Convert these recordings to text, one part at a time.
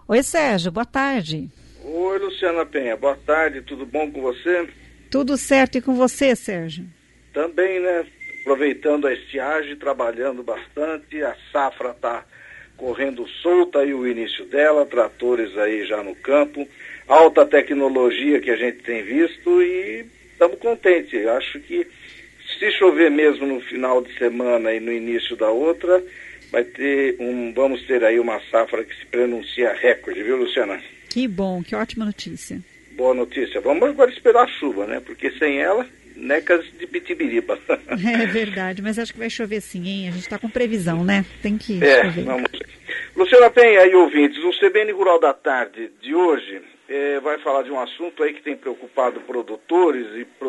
Oi, Sérgio, boa tarde. Oi, Luciana Penha, boa tarde, tudo bom com você? Tudo certo, e com você, Sérgio? Também, né? Aproveitando a estiagem, trabalhando bastante, a safra está correndo solta aí o início dela, tratores aí já no campo, alta tecnologia que a gente tem visto e estamos contentes. Acho que se chover mesmo no final de semana e no início da outra, vamos ter aí uma safra que se pronuncia recorde, viu, Luciana? Que bom, que ótima notícia. Boa notícia. Vamos agora esperar a chuva, né? Porque sem ela, necas de pitibiriba. É verdade, mas acho que vai chover sim, hein? A gente está com previsão, né? Tem que chover. Vamos ver. Luciana Penha e ouvintes, o CBN Rural da Tarde de hoje vai falar de um assunto aí que tem preocupado produtores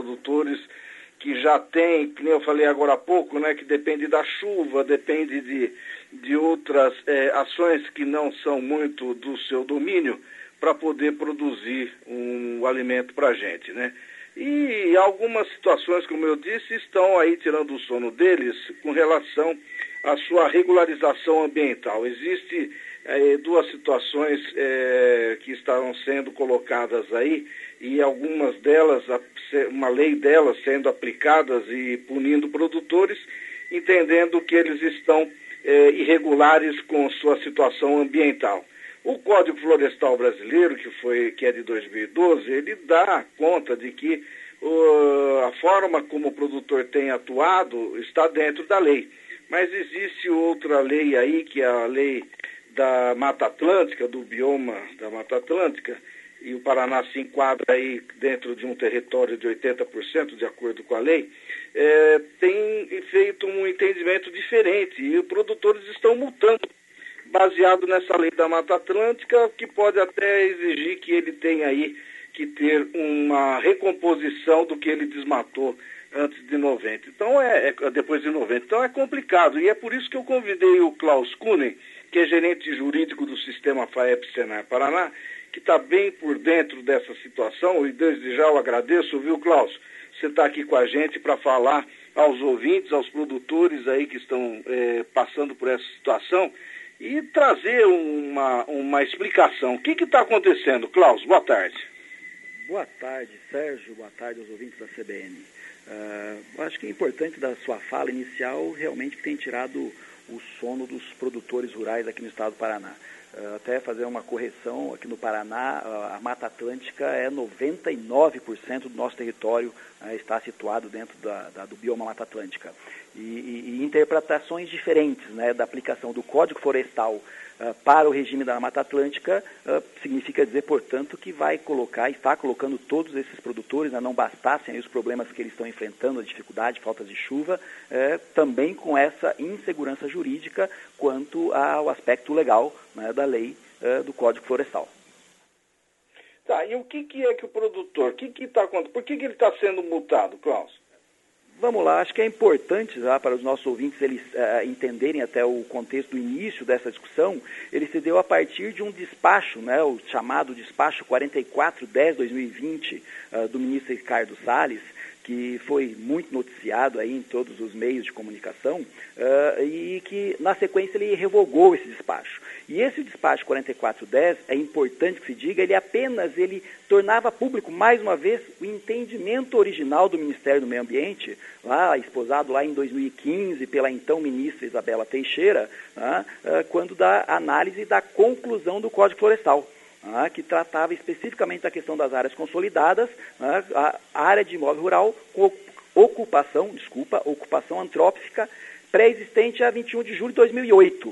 que já tem, que nem eu falei agora há pouco, né, que depende da chuva, depende de outras ações que não são muito do seu domínio para poder produzir um alimento para a gente, né? E algumas situações, como eu disse, estão aí tirando o sono deles com relação à sua regularização ambiental. Existem duas situações que estão sendo colocadas aí, e algumas delas, uma lei delas sendo aplicadas e punindo produtores, entendendo que eles estão irregulares com sua situação ambiental. O Código Florestal Brasileiro, que é de 2012, ele dá conta de que a forma como o produtor tem atuado está dentro da lei. Mas existe outra lei aí, que é a lei da Mata Atlântica, do bioma da Mata Atlântica, e o Paraná se enquadra aí dentro de um território de 80%, de acordo com a lei, tem feito um entendimento diferente e os produtores estão multando, baseado nessa lei da Mata Atlântica, que pode até exigir que ele tenha aí que ter uma recomposição do que ele desmatou antes de 90. Então, depois de 90. Então é complicado, e é por isso que eu convidei o Klaus Kuhnen, que é gerente jurídico do Sistema FAEP-Senar Paraná, que está bem por dentro dessa situação, e desde já eu agradeço, viu, Klaus? Você está aqui com a gente para falar aos ouvintes, aos produtores aí que estão passando por essa situação e trazer uma explicação. O que está acontecendo, Klaus? Boa tarde. Boa tarde, Sérgio. Boa tarde aos ouvintes da CBN. Eu acho que é importante da sua fala inicial realmente que tem tirado o sono dos produtores rurais aqui no estado do Paraná. Até fazer uma correção, aqui no Paraná, a Mata Atlântica 99% do nosso território está situado dentro do bioma Mata Atlântica. E interpretações diferentes, né, da aplicação do Código Florestal para o regime da Mata Atlântica significa dizer, portanto, que está colocando todos esses produtores, não bastassem aí os problemas que eles estão enfrentando, a dificuldade, faltas de chuva, também com essa insegurança jurídica quanto ao aspecto legal, né, da lei do Código Florestal. Tá, e o que é que o produtor, por que ele está sendo multado, Klaus? Vamos lá, acho que é importante para os nossos ouvintes eles entenderem até o contexto do início dessa discussão. Ele se deu a partir de um despacho, né, o chamado despacho 44/10/2020 do ministro Ricardo Salles, que foi muito noticiado aí em todos os meios de comunicação, e que, na sequência, ele revogou esse despacho. E esse despacho 4410, é importante que se diga, ele tornava público, mais uma vez, o entendimento original do Ministério do Meio Ambiente, esposado lá em 2015 pela então ministra Isabela Teixeira, quando da análise da conclusão do Código Florestal, que tratava especificamente da questão das áreas consolidadas, a área de imóvel rural com ocupação antrópica pré-existente a 21 de julho de 2008.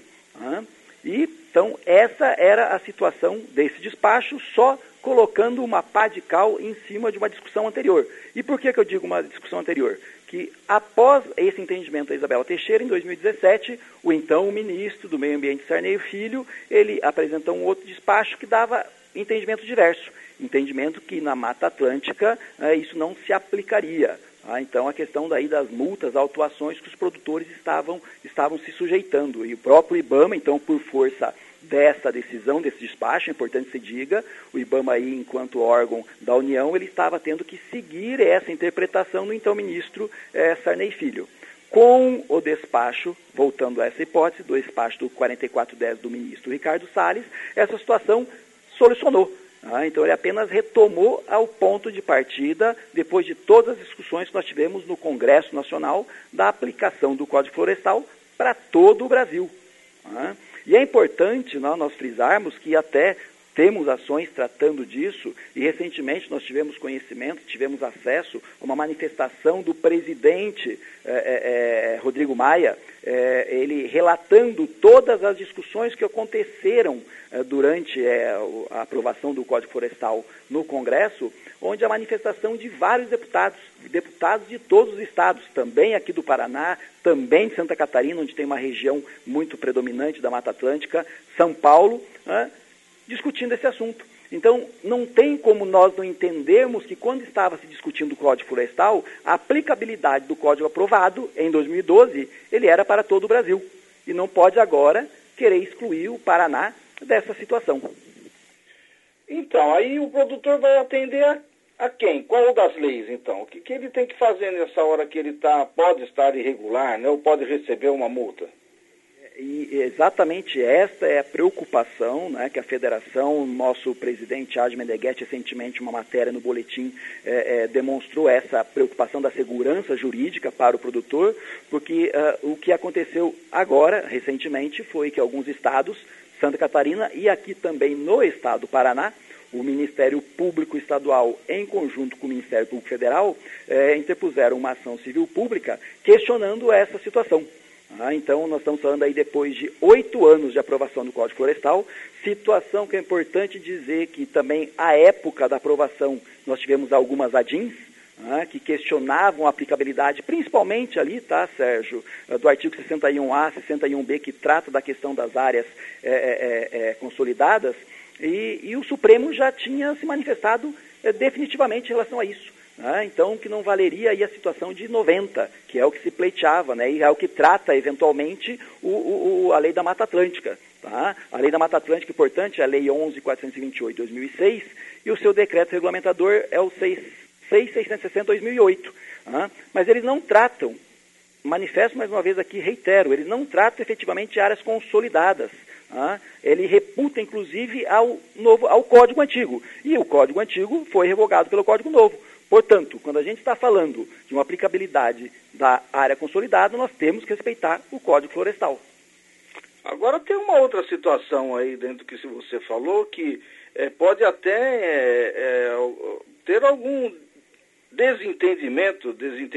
Então, essa era a situação desse despacho, só colocando uma pá de cal em cima de uma discussão anterior. E por que eu digo uma discussão anterior? Que após esse entendimento da Isabela Teixeira, em 2017, o então ministro do Meio Ambiente, Sarney Filho, ele apresentou um outro despacho que dava entendimento diverso, entendimento que na Mata Atlântica isso não se aplicaria. Então, a questão daí das multas, autuações que os produtores estavam se sujeitando. E o próprio IBAMA, então, por força dessa decisão, desse despacho, é importante que se diga, o IBAMA aí, enquanto órgão da União, ele estava tendo que seguir essa interpretação do então ministro Sarney Filho. Com o despacho, voltando a essa hipótese, do despacho do 4410 do ministro Ricardo Salles, essa situação solucionou. Então ele apenas retomou ao ponto de partida, depois de todas as discussões que nós tivemos no Congresso Nacional, da aplicação do Código Florestal para todo o Brasil. E é importante nós frisarmos que até temos ações tratando disso, e recentemente nós tivemos conhecimento, tivemos acesso a uma manifestação do presidente Rodrigo Maia, ele relatando todas as discussões que aconteceram durante a aprovação do Código Florestal no Congresso, onde a manifestação de vários deputados de todos os estados, também aqui do Paraná, também de Santa Catarina, onde tem uma região muito predominante da Mata Atlântica, São Paulo, discutindo esse assunto. Então, não tem como nós não entendermos que quando estava se discutindo o Código Florestal, a aplicabilidade do Código aprovado em 2012, ele era para todo o Brasil. E não pode agora querer excluir o Paraná dessa situação. Então, aí o produtor vai atender a quem? Qual das leis, então? O que ele tem que fazer nessa hora que ele pode estar irregular, né, ou pode receber uma multa? E exatamente esta é a preocupação, né, que a federação, nosso presidente Adi Meneghetti, recentemente uma matéria no boletim demonstrou essa preocupação da segurança jurídica para o produtor, porque o que aconteceu agora, recentemente, foi que alguns estados, Santa Catarina e aqui também no estado do Paraná, o Ministério Público Estadual, em conjunto com o Ministério Público Federal, interpuseram uma ação civil pública questionando essa situação. Então, nós estamos falando aí depois de 8 anos de aprovação do Código Florestal, situação que é importante dizer que também, à época da aprovação, nós tivemos algumas ADINs, que questionavam a aplicabilidade, principalmente ali, Sérgio, do artigo 61A, 61B, que trata da questão das áreas consolidadas, e o Supremo já tinha se manifestado definitivamente em relação a isso. Então, que não valeria aí a situação de 90, que é o que se pleiteava, né, e é o que trata, eventualmente, a Lei da Mata Atlântica. A Lei da Mata Atlântica, importante, é a Lei 11.428 de 2006, e o seu decreto regulamentador é o 6.660 de 2008. Mas eles não tratam, manifesto mais uma vez aqui, reitero, eles não tratam efetivamente áreas consolidadas. Ele reputa, inclusive, ao Código Antigo, e o Código Antigo foi revogado pelo Código Novo. Portanto, quando a gente está falando de uma aplicabilidade da área consolidada, nós temos que respeitar o Código Florestal. Agora tem uma outra situação aí dentro do que você falou, que pode até ter algum desentendimento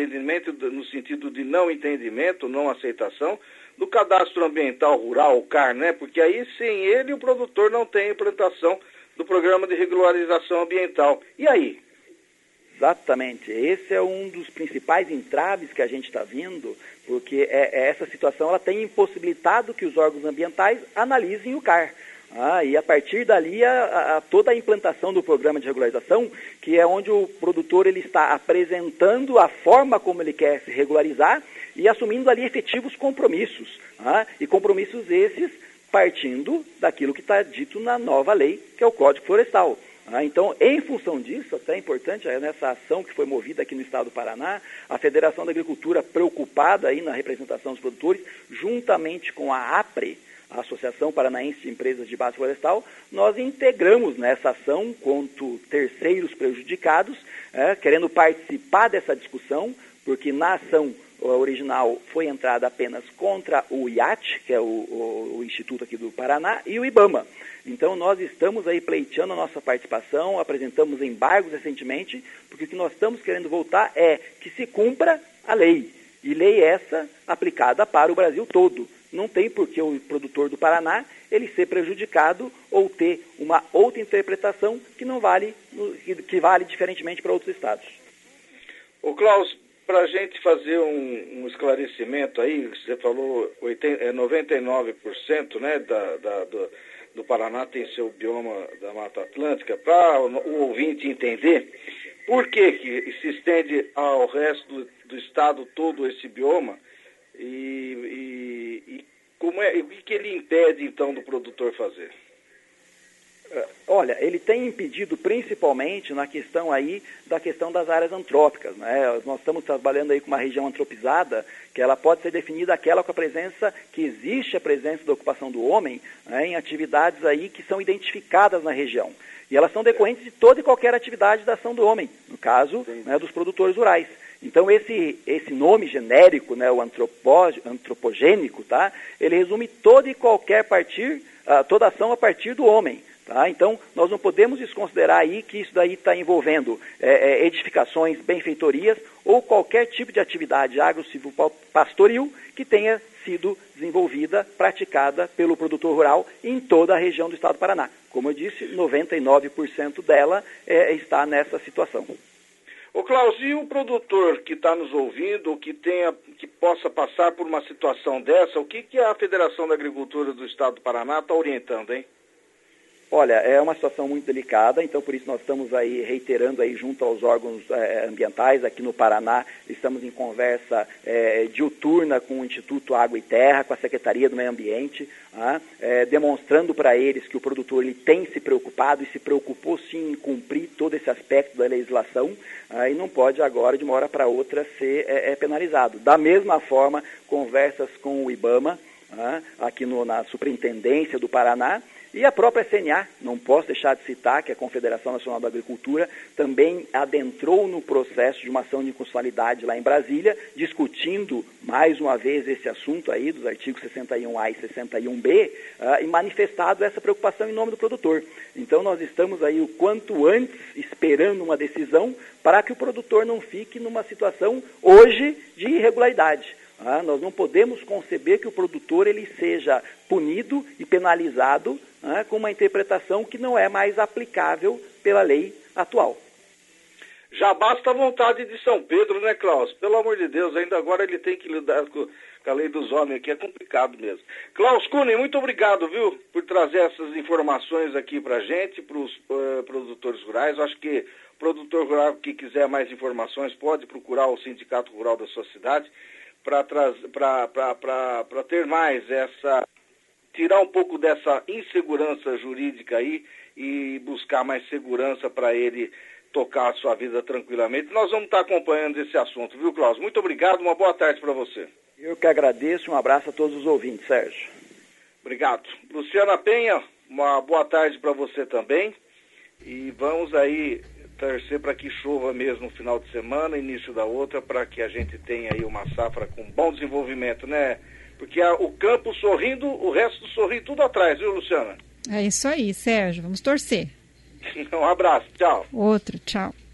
no sentido de não entendimento, não aceitação, do cadastro ambiental rural, o CAR, né? Porque aí, sem ele, o produtor não tem implantação do programa de regularização ambiental. E aí? Exatamente. Esse é um dos principais entraves que a gente está vindo, porque essa situação ela tem impossibilitado que os órgãos ambientais analisem o CAR. E a partir dali, toda a implantação do programa de regularização, que é onde o produtor ele está apresentando a forma como ele quer se regularizar e assumindo ali efetivos compromissos. E compromissos esses partindo daquilo que está dito na nova lei, que é o Código Florestal. Então, em função disso, até é importante, nessa ação que foi movida aqui no estado do Paraná, a Federação da Agricultura, preocupada aí na representação dos produtores, juntamente com a APRE, a Associação Paranaense de Empresas de Base Florestal, nós integramos nessa ação quanto terceiros prejudicados, querendo participar dessa discussão, porque na ação original foi entrada apenas contra o IAT, que é o Instituto aqui do Paraná, e o IBAMA. Então, nós estamos aí pleiteando a nossa participação, apresentamos embargos recentemente, porque o que nós estamos querendo voltar é que se cumpra a lei. E lei essa aplicada para o Brasil todo. Não tem por que o produtor do Paraná ele ser prejudicado ou ter uma outra interpretação que vale diferentemente para outros estados. Ô Klaus, para a gente fazer um esclarecimento aí, você falou 99%, né, do Paraná tem seu bioma da Mata Atlântica, para o ouvinte entender por que se estende ao resto do estado todo esse bioma e como o que ele impede então do produtor fazer? Olha, ele tem impedido principalmente na questão aí da questão das áreas antrópicas, né? Nós estamos trabalhando aí com uma região antropizada, que ela pode ser definida aquela com a presença, que existe a presença da ocupação do homem, né, em atividades aí que são identificadas na região. E elas são decorrentes de toda e qualquer atividade da ação do homem, no caso, né, dos produtores rurais. Então esse nome genérico, né, o antropogênico, tá? Ele resume toda e qualquer toda ação a partir do homem. Tá? Então, nós não podemos desconsiderar aí que isso daí está envolvendo edificações, benfeitorias ou qualquer tipo de atividade agro-silvopastoril que tenha sido desenvolvida, praticada pelo produtor rural em toda a região do estado do Paraná. Como eu disse, 99% dela está nessa situação. Ô Klaus, e o produtor que está nos ouvindo, que possa passar por uma situação dessa, o que a Federação da Agricultura do Estado do Paraná está orientando, hein? Olha, é uma situação muito delicada, então por isso nós estamos aí reiterando aí junto aos órgãos ambientais aqui no Paraná, estamos em conversa diuturna com o Instituto Água e Terra, com a Secretaria do Meio Ambiente, demonstrando para eles que o produtor ele tem se preocupado e se preocupou sim em cumprir todo esse aspecto da legislação e não pode agora de uma hora para outra ser penalizado. Da mesma forma, conversas com o IBAMA, aqui na Superintendência do Paraná, e a própria CNA, não posso deixar de citar que a Confederação Nacional da Agricultura também adentrou no processo de uma ação de inconstitucionalidade lá em Brasília, discutindo mais uma vez esse assunto aí dos artigos 61A e 61B, e manifestado essa preocupação em nome do produtor. Então nós estamos aí o quanto antes esperando uma decisão para que o produtor não fique numa situação hoje de irregularidade. Nós não podemos conceber que o produtor ele seja punido e penalizado com uma interpretação que não é mais aplicável pela lei atual. Já basta a vontade de São Pedro, né, Klaus? Pelo amor de Deus, ainda agora ele tem que lidar com a lei dos homens aqui, é complicado mesmo. Klaus Kuhnen, muito obrigado, viu, por trazer essas informações aqui pra gente, para os produtores rurais. Eu acho que o produtor rural que quiser mais informações pode procurar o Sindicato Rural da sua cidade, para ter mais tirar um pouco dessa insegurança jurídica aí e buscar mais segurança para ele tocar a sua vida tranquilamente. Nós vamos estar acompanhando esse assunto, viu, Klaus? Muito obrigado, uma boa tarde para você. Eu que agradeço, um abraço a todos os ouvintes, Sérgio. Obrigado. Luciana Penha, uma boa tarde para você também. E vamos aí torcer para que chova mesmo no final de semana, início da outra, para que a gente tenha aí uma safra com bom desenvolvimento, né? Porque o campo sorrindo, o resto sorri tudo atrás, viu, Luciana? É isso aí, Sérgio. Vamos torcer. Um abraço, tchau. Outro, tchau.